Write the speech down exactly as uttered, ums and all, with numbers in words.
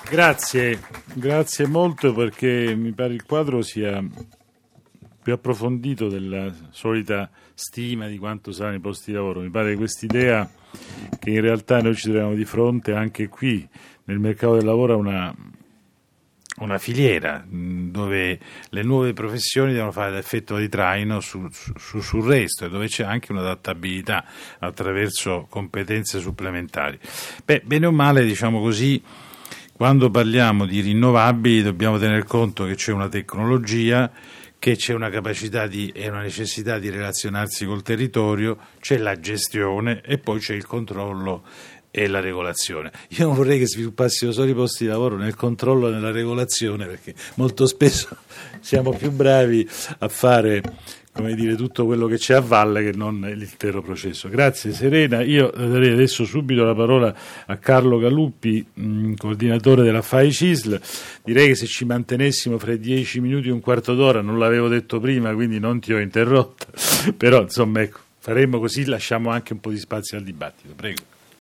Grazie, grazie molto, perché mi pare il quadro sia più approfondito della solita stima di quanto saranno i posti di lavoro. Mi pare che quest'idea che in realtà noi ci troviamo di fronte anche qui nel mercato del lavoro a una, una filiera dove le nuove professioni devono fare l'effetto di traino su, su, sul resto, e dove c'è anche un'adattabilità attraverso competenze supplementari. Beh, bene o male, diciamo così, quando parliamo di rinnovabili dobbiamo tener conto che c'è una tecnologia, che c'è una capacità di, e una necessità di relazionarsi col territorio, c'è la gestione e poi c'è il controllo e la regolazione. Io non vorrei che sviluppassimo solo i posti di lavoro nel controllo e nella regolazione, perché molto spesso siamo più bravi a fare, come dire, tutto quello che c'è a valle che non l'intero processo. Grazie Serena. Io darei adesso subito la parola a Carlo Galuppi, mh, coordinatore della F A I C I S L. Direi che se ci mantenessimo fra i dieci minuti e un quarto d'ora, non l'avevo detto prima, quindi non ti ho interrotto, però insomma ecco, faremo così, lasciamo anche un po' di spazio al dibattito. Prego.